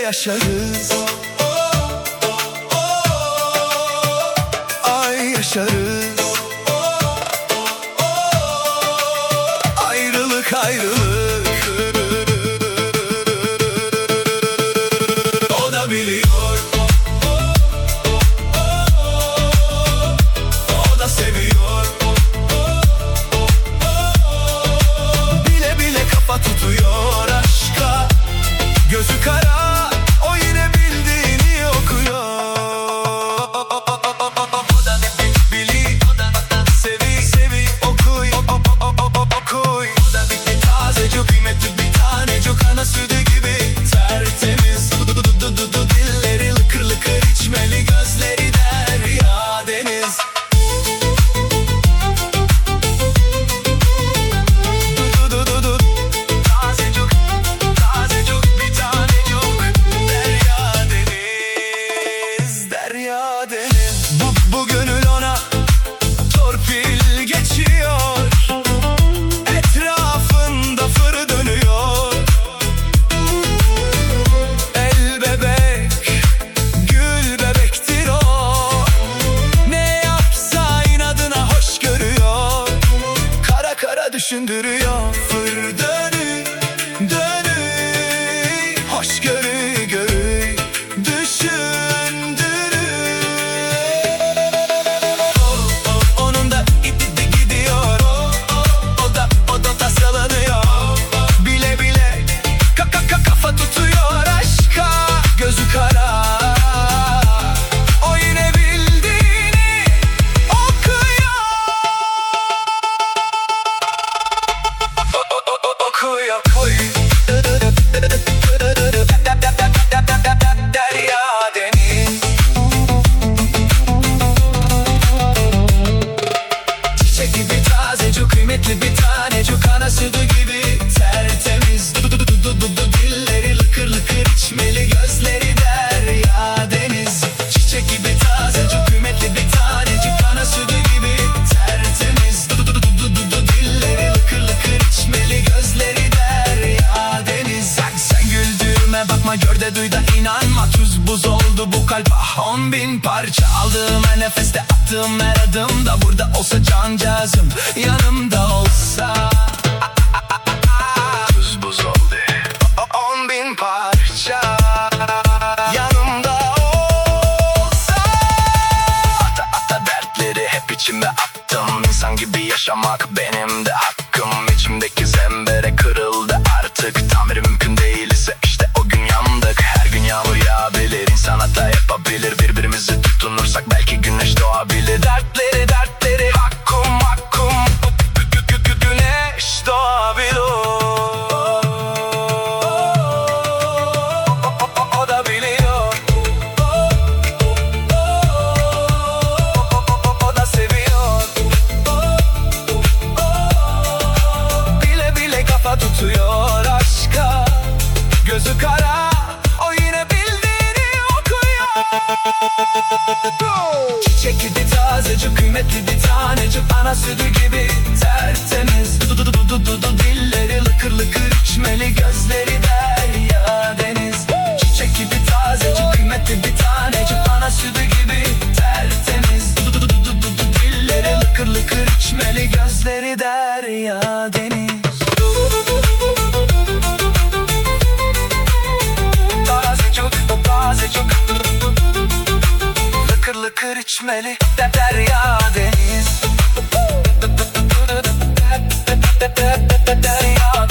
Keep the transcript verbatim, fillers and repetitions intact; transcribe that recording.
yaşarız. Ay yaşarız. Ayrılık ayrılık. O da biliyor, o da seviyor. Bile bile kafa tutuyor aşka. Gözü kara, o yine bildiğini okuyor. O da bili, sevi, sevi, okuy, okuy. O da bir tazecik, kıymetli bir tanecik, ana sütü gibi tertemiz. Du du du du du dilleri lıkır lıkır içmeli, gözleri derya deniz. Du du du du tazecik, tazecik bir tanecik, derya deniz, derya deniz. Bu, bu gönül ona torpil geçiyor. Etrafında fır dönüyor. El bebek, gül bebektir o. Ne yapsa inadına hoş görüyor. Kara kara düşündürüyor. Fır dönü, dönü, hoş görü görü, düşündürü. O, o, onun da ipi de gidiyor. O, o, o da, o da tasalanıyor. Bile bile ka, ka, ka, kafa tutuyor aşka. Gözü kara, o yine bildiğini okuyor. O, o, o, o, okuyor, koy. Derya deniz. Çiçek gibi tazecik, kıymetli bir tanecik, ana sütü gibi tertemiz. Du du du du du du dilleri lıkır lıkır içmeli, gözleri derya deniz. Çiçek gibi tazecik, kıymetli bir tanecik, ana sütü gibi tertemiz. Du du du du du du dilleri lıkır lıkır içmeli, gözleri derya deniz. Sen, sen güldürme, bakma, gör de duy da inanma. Tuz buz oldu bu kalp, ah on bin parça. Aldığım her nefeste, attığım her adımda, burada olsa cancağızım, yanımda olsa. Tuz buz oldu, o- on bin parça, yanımda olsa. Ata ata dertleri hep içime attım. İnsan gibi yaşamak benim de hakkım. İçimdeki zembere kırıldı artık. Tamiri mümkün değilse işte o gün yandık. Her gün yağmur yağabilir, insan hata yapabilir. Birbirimizi tutunursak belki güneş doğabilir. Dertleri dertleri hakkum hakkum. Gü- gü- gü- gü- Güneş doğabilir. O, o- o da biliyor. O, o da seviyor. Bile bile kafa tutuyor aşka. Gözü kara, o yine bildiğini okuyor. Çiçek gibi tazecik, kıymetli bir tanecik, ana sütü gibi tertemiz. Du du du du du du dilleri lıkır lıkır içmeli, gözleri derya deniz. Çiçek gibi tazecik, kıymetli bir tanecik, ana sütü gibi tertemiz. Du du du du du du dilleri lıkır lıkır içmeli, gözleri derya deniz. Tazecik, tazecik, lıkır lıkır içmeli, de derya deniz. Derya